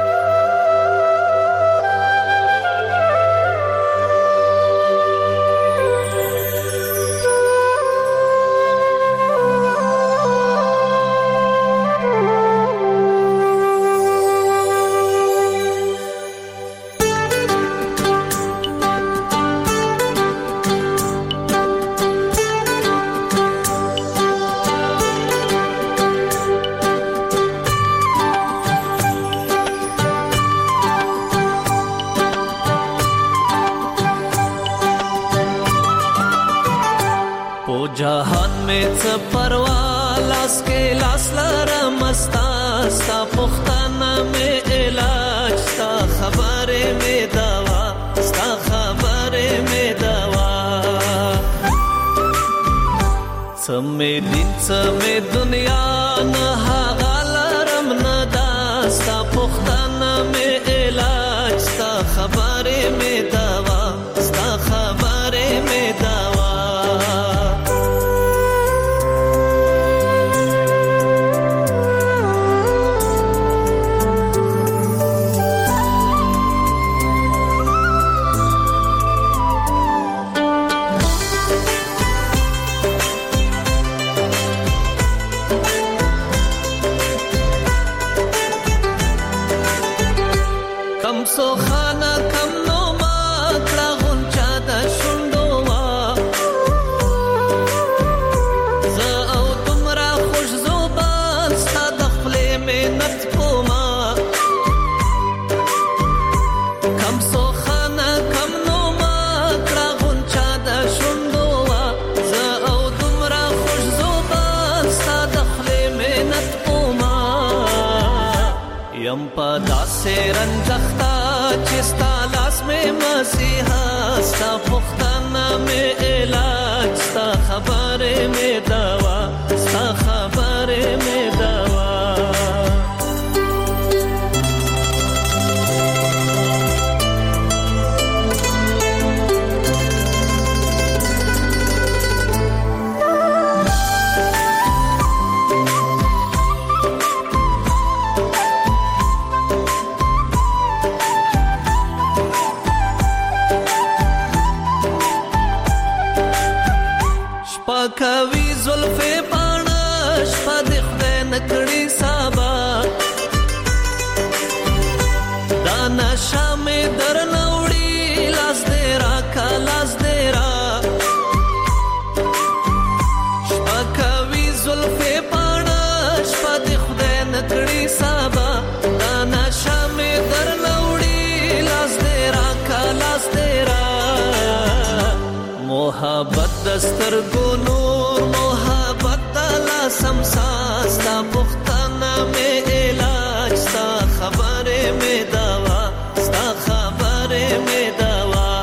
जहान में च परवालास के लास लरमस्ता sta पुख्ताना में इलाज sta खबरे में दवा sta खबरे में दवा समय दिन समय दुनिया न हालरम न दास्ता पुख्ताना में इलाज sta खबरे में दवा sta खबरे में दवा से रंजख्ता चिस्ता लास में मसीहा sta पुख्ताना में इलाज sta खबरे में दवा sta खबरे में दवा کوي زلفې پانش په دخدای نکړي سابا دانا شامه درنوړي لاس دې را کلاس دې را کوي زلفې پانش په دخدای نکړي سابا دانا شامه درنوړي لاس دې را کلاس دې را محبت دستر کو نور محبت لا سمساستا پختانا میں علاج ستا خبرے میں دوا ستا خبرے میں دوا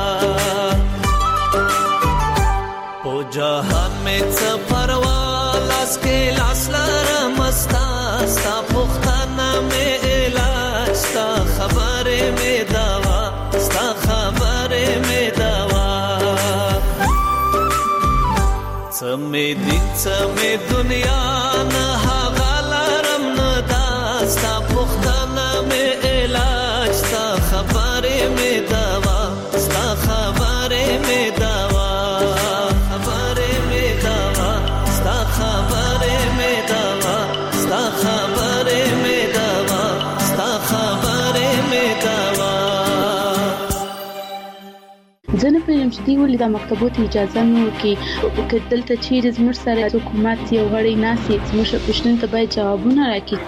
پو جہان میں چپروالاس کے لاس لرمستا ستا پختانا میں علاج ستا خبرے میں دوا ستا خبرے میں دوا समय दिन समय दुनिया न हालरम न दास्ता पुख्ताना में इलाज sta खबरे में दवा sta खबरे में दवा खबरे में दवा sta खबरे में दवा sta खबरे में दवा sta खबरे में दवा زنه په یم چې دی ولې د مکتبونو اجازه نو کې دلته چیرې زموږ سره حکومت یو غړي ناسي زموږ پښتون ته باید جوابونه راکړي.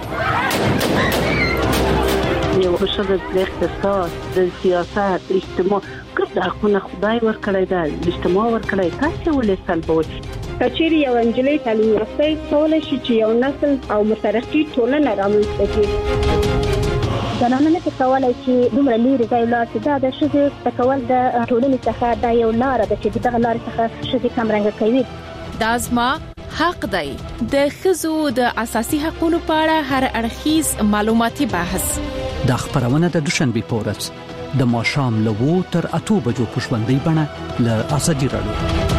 یو شغل د اقتصاد د سیاست اجتماع کړه خو نه خدای ورکړی دا اجتماع ورکړی تاسو ولې سلبوي کچېری یو انجلۍ تعلیم یافته کولای شي چې یو نسل او مترقي ټولنه رامنځته کړي. زنانه نه کولای شي دومره لري ځای لا چې دا د شذ تکول د ټولنې څخه د یو لار د چې دغه لار څخه شذ کم رنګ کوي. دازما حق دی د خزو د اساسي حقوقو په اړه هر اړخیز معلوماتي بحث د خبرونه د دوشنبه پورس د ماښام له 2 تر 8 بجو په ژوندۍ بڼه له ازادي رادیو.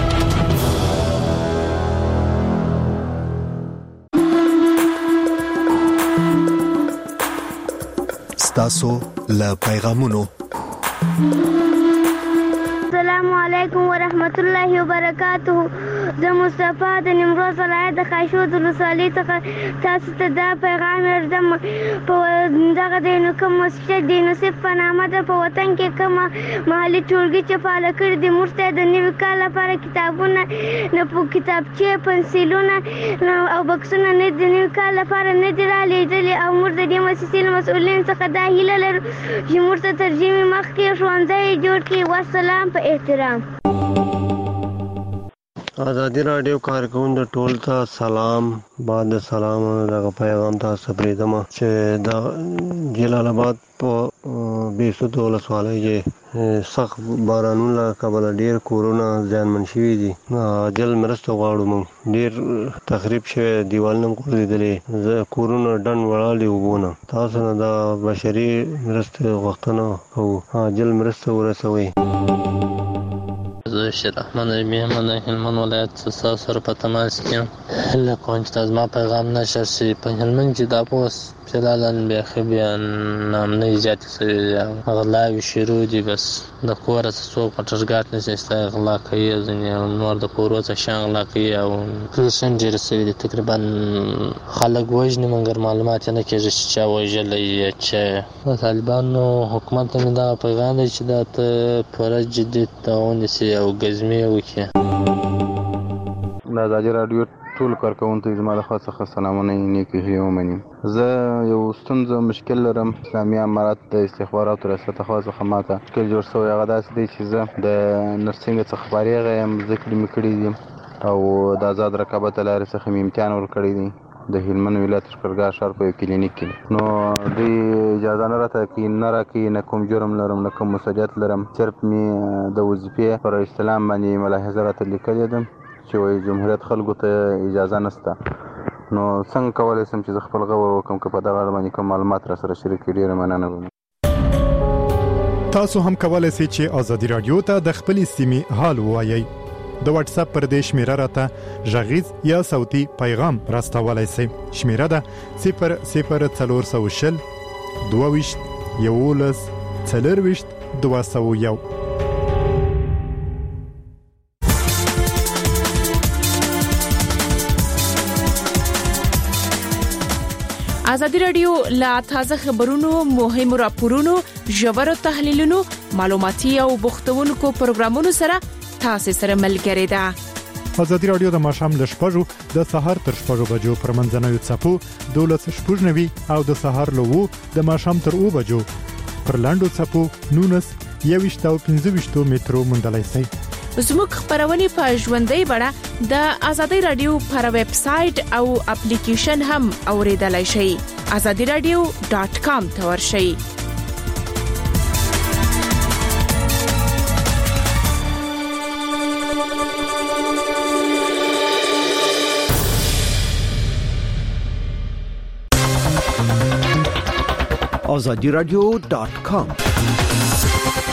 ستاسو له پیغامونو. السلام علیکم ورحمت الله وبرکاته. زه مصطفی د نیمروز ولایت د خاشود ولسوالۍ څخه تاسو ته دا پیغام ورکوم. په دغه د کوم مسجد د نصیب په نامه ده په وطن کې کوم محلي ټولګي چې فعال کړي دي موږ ته د نوي کال لپاره کتابونه نه په کتابچې پنسلونه او بکسونه نه د نوي کال لپاره نه دي رالیږلي او موږ د دې مؤسسې له مسؤلینو څخه دا هیله لرو چې موږ ته ترجمې مخکې ښوونځی جوړ کړي. والسلام په احترام. ازادي رادیو کارکوونکو ټول ته سلام. بعد سلام دغه پیغام تاسو پرېږدم چې د جلال آباد په 200 ولسوالۍ کې سخت بارانونو له کبله ډېر کورونه زیانمن شوي دي. عاجل مرسته غواړو. موږ ډېر تخریب شوی، دیوالونه هم غورځېدلي، کورونه ډنډ وړالي اوبونه. تاسو نه د بشري مرستې غوښتنه کوو، عاجل مرسته ورسوئ. زه شیر احمد میمن هلمند ولایت څخه سره په تماس کې لکه چې تاسو ما پیغام نشر شي په هلمند کې دا پوس فعلاً بیا بیان نامنه زیات شوی غلاوي شروع دي. بس د کور څخه پټرګات نشي غلا کوي، ځنې نور د کور څخه شان غلا کوي او پرسن ډیر سوي دي. تقریبا خلک وژني مګر معلومات نه کېږي چې چا وژلې چې طالبانو حکومت ته دا پیغام دی چې دا ته پر جدي تاونسي او غزمي وکړي. د ازادي رادیو ټول کارکوونکو زما له خاصه سلامونه نیکی هیله ومنم. زه یو ستونزه مشکل لرم. اسلامي امارات د استخباراتو ریاست خاصه خماته مشکل جوړ شوی. هغه داسې دی چې زه د نرسنګ څخه فارغ یم، ذکر مې کړی دي او د آزاد رقابت لارې څخه مې امتحان ورکړی دی د هلمند ولایت لښکرګاه ښار په یو کلینیک کې. نو دوی اجازه نه راته کوي، نه راکوي، نه کوم جرم لرم نه کوم مسؤلیت لرم. صرف مې د وظیفې پر استلام باندې ملاحظه راته لیکلې ده چې وایي جمهوریت خلکو ته اجازه نشته. نو څنګه کولی شم چې زه خپل غور وکړم که په دغه اړه باندې کوم معلومات را سره شریک کړي؟ ډېره مننه به. تاسو هم کولی شئ چې ازادي رادیو ته د خپلې سیمې حال ووایئ. د واتس اپ پر دې شمیره راته غږیز یا صوتي پیغام راستولی شئ. شمیره ده 00420 22 11 40 201. ازادي رادیو لا تازه خبرونو، مهمو راپورونو، ژورو تحلیلونو، معلوماتي او بوختونکو پروګرامونو سره تاسو سره ملګری ده. ازادي رادیو د ماښام ل 6 د سهار تر 6 بجو پر منځنوي څپو 12:00 او د سهار له 2 د ماښام تر 2 بجو پر لاندو څپو 19:25 مترو مندلای شي. زموږ خبرونه په ژوندۍ بڼه د ازادي رادیو پر ویب سټ او اپلیکیشن هم اوریدلای شئ. azadiradio.com ته ورشئ. azadiradio.com